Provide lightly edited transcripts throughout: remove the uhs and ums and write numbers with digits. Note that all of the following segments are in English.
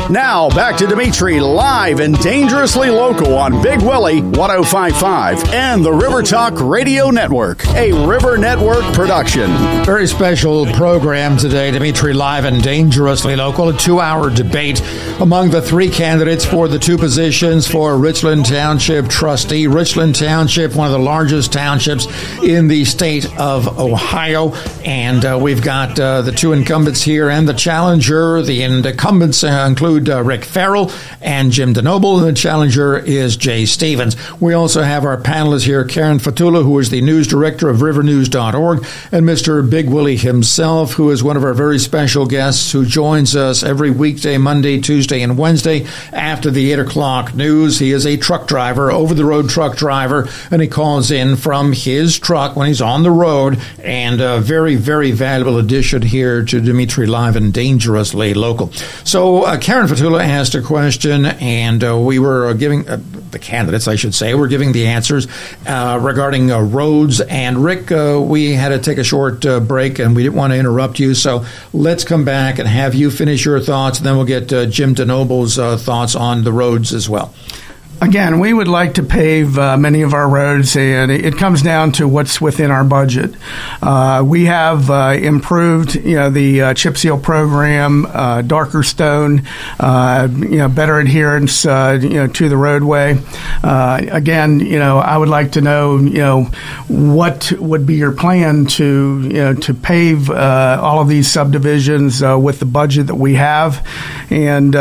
Now, back to Dimitri, live and dangerously local on Big Willie 105.5 and the River Talk Radio Network, a River Network production. Very special program today, Dimitri, live and dangerously local, a 2-hour debate among the 3 candidates for the 2 positions for Richland Township trustee. Richland Township, one of the largest townships in the state of Ohio, and we've got the 2 incumbents here and the challenger. The incumbents include Rick Farrell and Jim DeNoble, and the challenger is Jay Stevens. We also have our panelists here, Karen Fatula, who is the news director of rivernews.org, and Mr. Big Willie himself, who is one of our very special guests who joins us every weekday, Monday, Tuesday, and Wednesday after the 8 o'clock news. He is a truck driver, over-the-road truck driver, and he calls in from his truck when he's on the road, and a very, very valuable addition here to Dimitri Live and Dangerously Local. So Karen Fatula asked a question, and we were giving the candidates, I should say, were giving the answers regarding roads. And Rick, we had to take a short break, and we didn't want to interrupt you, so let's come back and have you finish your thoughts, and then we'll get Jim DeNoble's thoughts on the roads as well. Again, we would like to pave many of our roads, and it comes down to what's within our budget. We have improved, the chip seal program, darker stone, better adherence, to the roadway. Again, I would like to know, what would be your plan to pave all of these subdivisions with the budget that we have, and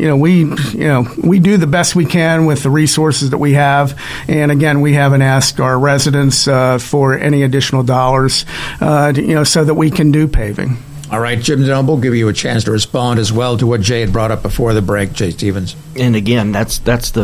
we do the best we can with the resources that we have, and again, we haven't asked our residents for any additional dollars, so that we can do paving. All right, Jim DeNoble, will give you a chance to respond as well to what Jay had brought up before the break. Jay Stevens. And again, that's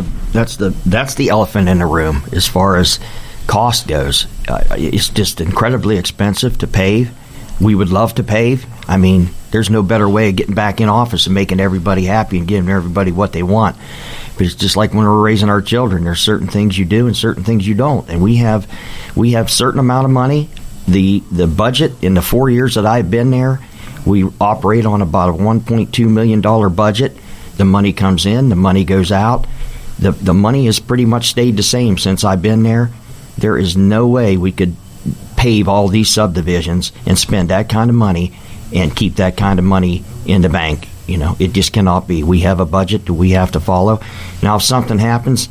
the elephant in the room as far as cost goes. It's just incredibly expensive to pave. We would love to pave. I mean, there's no better way of getting back in office and making everybody happy and giving everybody what they want. But it's just like when we're raising our children. There's certain things you do and certain things you don't. And we have certain amount of money. The budget in the 4 years that I've been there, we operate on about a $1.2 million budget. The money comes in, the money goes out. The money has pretty much stayed the same since I've been there. There is no way we could pave all these subdivisions and spend that kind of money and keep that kind of money in the bank. It just cannot be. We have a budget that we have to follow. Now, if something happens,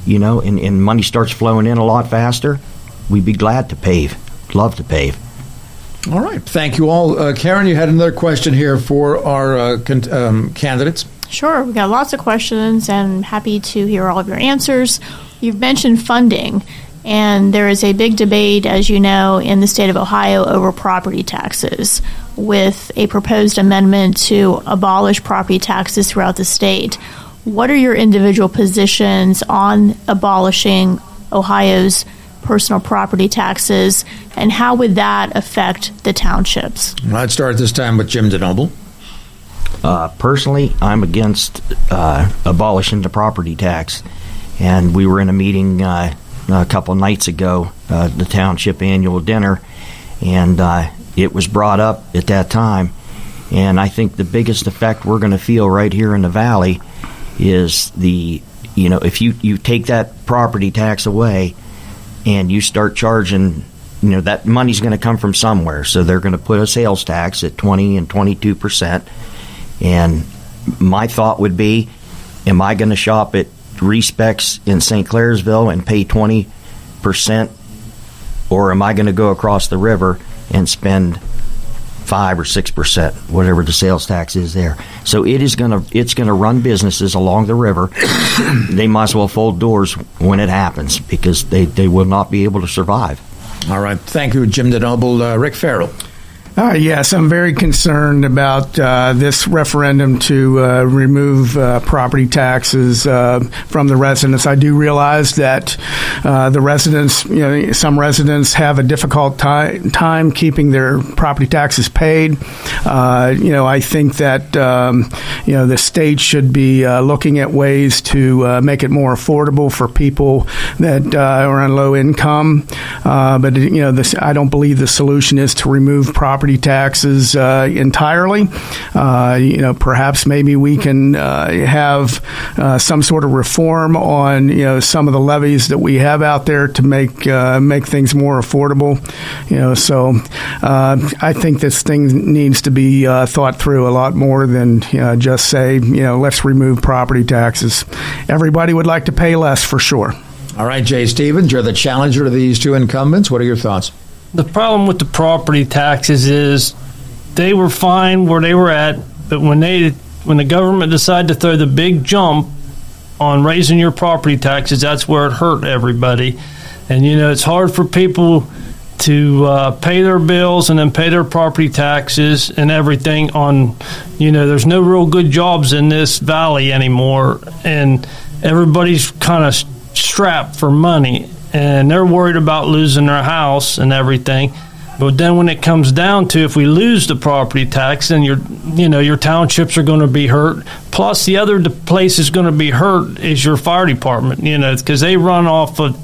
and money starts flowing in a lot faster, we'd be glad to pave. Love to pave. All right. Thank you all. Karen, you had another question here for our candidates. Sure. We've got lots of questions, and happy to hear all of your answers. You've mentioned funding. And there is a big debate, as you know, in the state of Ohio over property taxes, with a proposed amendment to abolish property taxes throughout the state. What are your individual positions on abolishing Ohio's personal property taxes, and how would that affect the townships? I'd start this time with Jim DeNoble. Personally, I'm against abolishing the property tax. And we were in a meeting a couple nights ago, the township annual dinner, and it was brought up at that time. And I think the biggest effect we're going to feel right here in the valley is if you take that property tax away and you start charging, that money's going to come from somewhere. So they're going to put a sales tax at 20 and 22%. And my thought would be, am I going to shop at Respecs in St. Clairsville and pay 20%, or am I going to go across the river and spend 5 or 6%, whatever the sales tax is there? So it's going to run businesses along the river. They might as well fold doors when it happens, because they will not be able to survive. All right, thank you, Jim DeNoble. Rick Farrell. Yes, I'm very concerned about this referendum to remove property taxes from the residents. I do realize that the residents, some residents have a difficult time keeping their property taxes paid. I think that, the state should be looking at ways to make it more affordable for people that are on low income. But I don't believe the solution is to remove property property taxes entirely. Perhaps maybe we can have some sort of reform on some of the levies that we have out there to make things more affordable. So I think this thing needs to be thought through a lot more than just say let's remove property taxes. Everybody would like to pay less for sure. All right, Jay Stevens, you're the challenger to these two incumbents. What are your thoughts? The problem with the property taxes is they were fine where they were at, but when the government decided to throw the big jump on raising your property taxes, that's where it hurt everybody. And, it's hard for people to pay their bills and then pay their property taxes and everything on, there's no real good jobs in this valley anymore, and everybody's kind of strapped for money, and they're worried about losing their house and everything. But then when it comes down to if we lose the property tax, then your townships are going to be hurt. Plus, the other place is going to be hurt is your fire department, because they run off of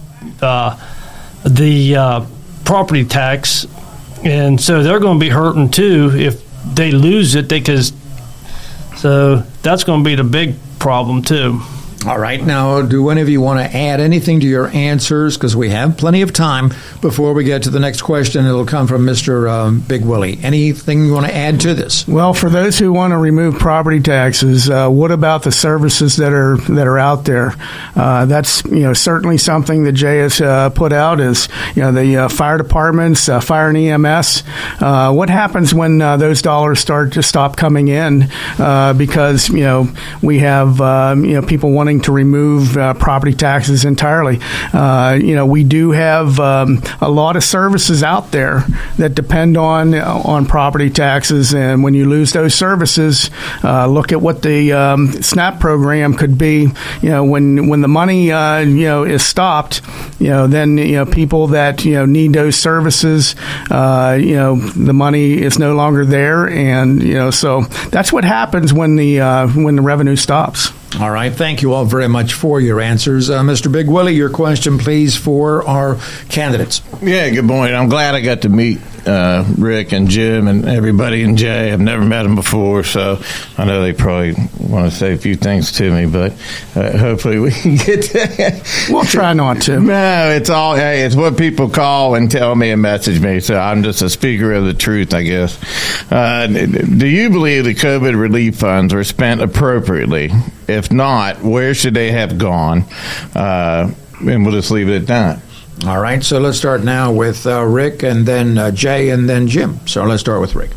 the property tax, and so they're going to be hurting too if they lose it. So that's going to be the big problem too. All right. Now, do any of you want to add anything to your answers? Because we have plenty of time before we get to the next question. It'll come from Mr. Big Willie. Anything you want to add to this? Well, for those who want to remove property taxes, what about the services that are out there? That's certainly something that Jay has put out is the fire departments, fire and EMS. What happens when those dollars start to stop coming in because we have people wanting to remove property taxes entirely? We do have a lot of services out there that depend on property taxes, and when you lose those services, look at what the SNAP program could be. When the money is stopped, then people that need those services, the money is no longer there, and so that's what happens when the revenue stops. All right. Thank you all very much for your answers. Mr. Big Willie, your question, please, for our candidates. Yeah, good morning. I'm glad I got to meet Rick and Jim and everybody and Jay. I've never met them before, so I know they probably want to say a few things to me, but hopefully we can get to We'll try not to. No, it's what people call and tell me and message me, so I'm just a speaker of the truth, I guess. Do you believe the COVID relief funds were spent appropriately? If not, where should they have gone? And we'll just leave it at that. All right, so let's start now with Rick, and then Jay, and then Jim. So let's start with Rick.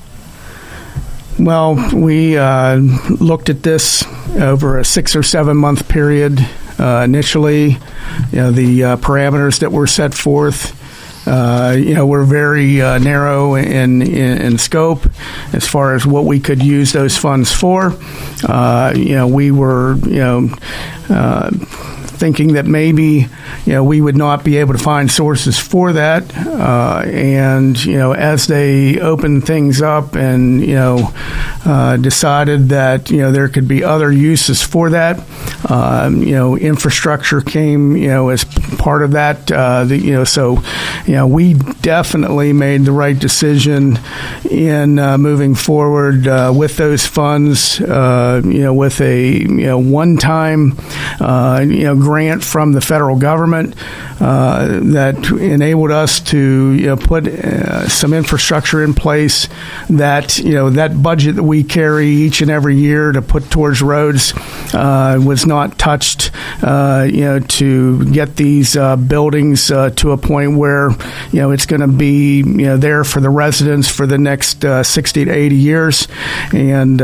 Well, we looked at this over a 6 or 7 month period. Initially, the parameters that were set forth, were very narrow in scope as far as what we could use those funds for. We were, thinking that maybe we would not be able to find sources for that, and as they opened things up and decided that there could be other uses for that, infrastructure came as part of that. So we definitely made the right decision in moving forward with those funds, with a one-time grant from the federal government that enabled us to put some infrastructure in place that that budget that we carry each and every year to put towards roads was not touched to get these buildings to a point where it's going to be there for the residents for the next 60 to 80 years, and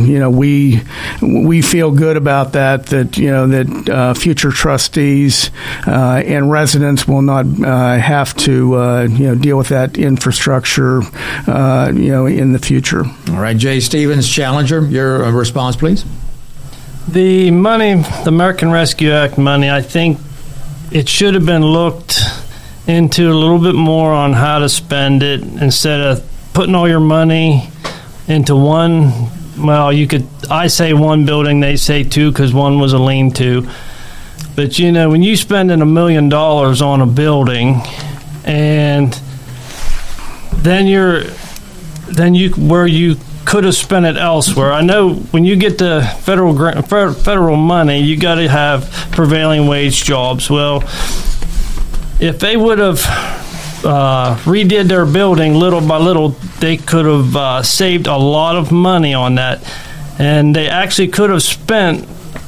we feel good about that that future trustees and residents will not have to deal with that infrastructure in the future. All right, Jay Stevens, challenger, your response, please. The money, the American Rescue Act money, I think it should have been looked into a little bit more on how to spend it instead of putting all your money into one. Well, I say one building, they say two because one was a lean-to. But, when you spending $1 million on a building and then you're where you could have spent it elsewhere. I know when you get the federal money, you got to have prevailing wage jobs. Well, if they would have redid their building little by little, they could have saved a lot of money on that, and they actually could have spent.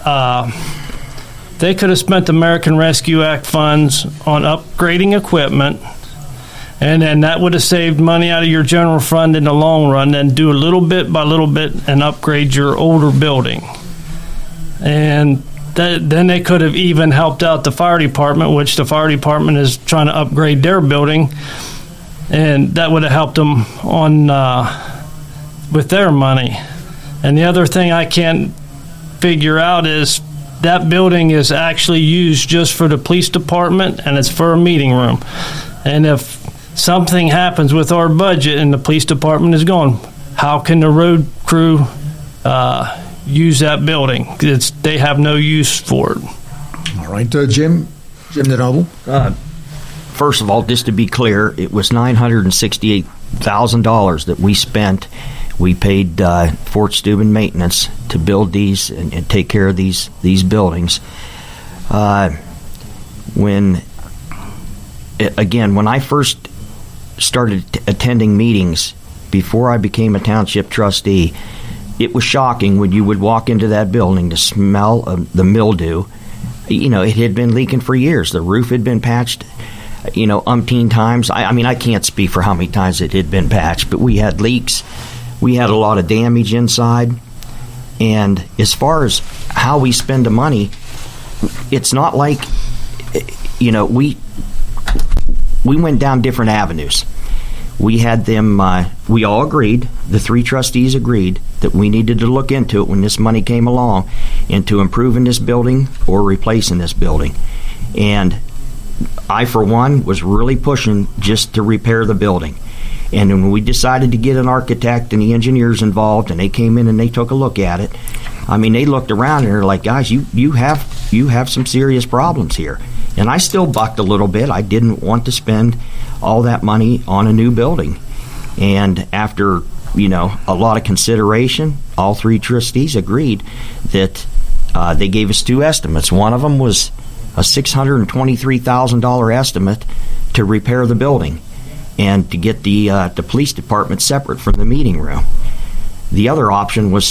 They could have spent the American Rescue Act funds on upgrading equipment, and then that would have saved money out of your general fund in the long run. Then do a little bit by little bit and upgrade your older building. And then they could have even helped out the fire department, which the fire department is trying to upgrade their building, and that would have helped them on with their money. And the other thing I can't figure out is that building is actually used just for the police department, and it's for a meeting room. And if something happens with our budget and the police department is gone, how can the road crew use that building? They have no use for it. All right, Jim DeNoble. First of all, just to be clear, it was $968,000 that we spent. We paid Fort Steuben Maintenance to build these and take care of these buildings. When I first started attending meetings before I became a township trustee, it was shocking when you would walk into that building to smell the mildew. It had been leaking for years. The roof had been patched, umpteen times. I can't speak for how many times it had been patched, but we had leaks. We had a lot of damage inside. And as far as how we spend the money, it's not like, we went down different avenues. We had them, we all agreed, the 3 trustees agreed, that we needed to look into it when this money came along, into improving this building or replacing this building. And I, for one, was really pushing just to repair the building. And when we decided to get an architect and the engineers involved, and they came in and they took a look at it, they looked around and they're like, guys, you have some serious problems here. And I still bucked a little bit. I didn't want to spend all that money on a new building. And after, a lot of consideration, all 3 trustees agreed that they gave us 2 estimates. One of them was a $623,000 estimate to repair the building and to get the police department separate from the meeting room. The other option was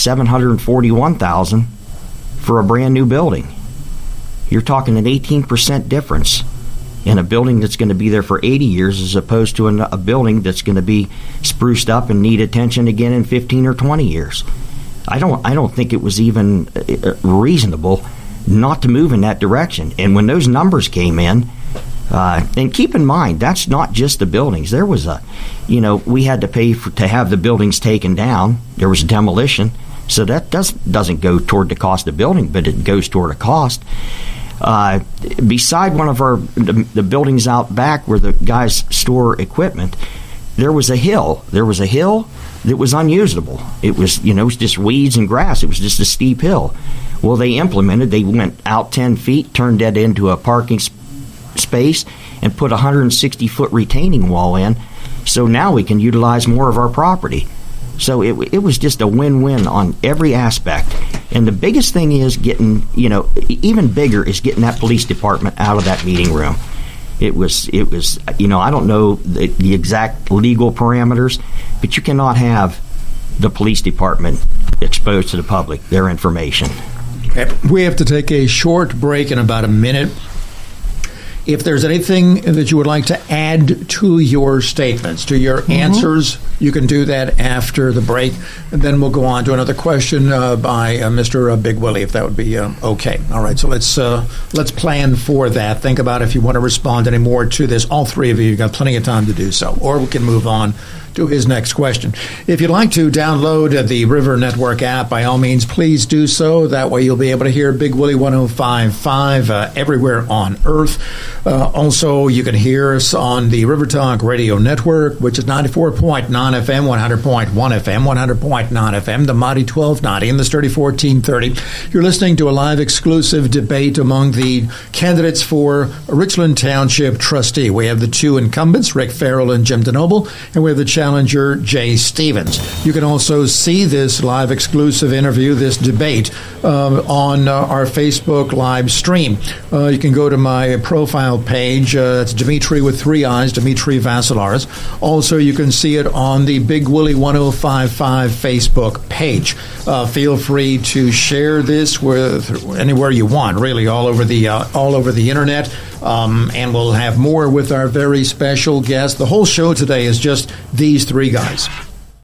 $741,000 for a brand new building. You're talking an 18% difference in a building that's going to be there for 80 years as opposed to a building that's going to be spruced up and need attention again in 15 or 20 years. I don't think it was even reasonable not to move in that direction. And when those numbers came in, and keep in mind, that's not just the buildings. There was we had to pay to have the buildings taken down. There was demolition. So that doesn't go toward the cost of building, but it goes toward a cost. Beside one of the buildings out back where the guys store equipment, there was a hill. There was a hill that was unusable. It was, it was just weeds and grass. It was just a steep hill. Well, they went out 10 feet, turned that into a parking space, and put a 160-foot retaining wall in. So now we can utilize more of our property. So it was just a win-win on every aspect. And the biggest thing is getting, even bigger is getting that police department out of that meeting room. It was I don't know the exact legal parameters, but you cannot have the police department exposed to the public, their information. We have to take a short break in about a minute. If there's anything that you would like to add to your statements, to your answers, you can do that after the break. And then we'll go on to another question by Mr. Big Willie, if that would be okay. All right, so let's plan for that. Think about if you want to respond any more to this. All 3 of you, you've got plenty of time to do so. Or we can move on to his next question. If you'd like to download the River Network app, by all means, please do so. That way you'll be able to hear Big Willie 105.5 everywhere on Earth. Also, you can hear us on the River Talk Radio Network, which is 94.9 FM, 100.1 FM, 100.9 FM, the Mighty 1290, and the Sturdy 1430. You're listening to a live exclusive debate among the candidates for Richland Township trustee. We have the 2 incumbents, Rick Farrell and Jim DeNoble, and we have the challenger Jay Stevens. You can also see this live exclusive interview, this debate, on our Facebook live stream. You can go to my profile page. It's Dimitri with 3 eyes, Dimitri Vassilaris. Also, you can see it on the Big Willie 1055 Facebook page. Feel free to share this with anywhere you want, really, all over the internet. And we'll have more with our very special guest. The whole show today is just these 3 guys.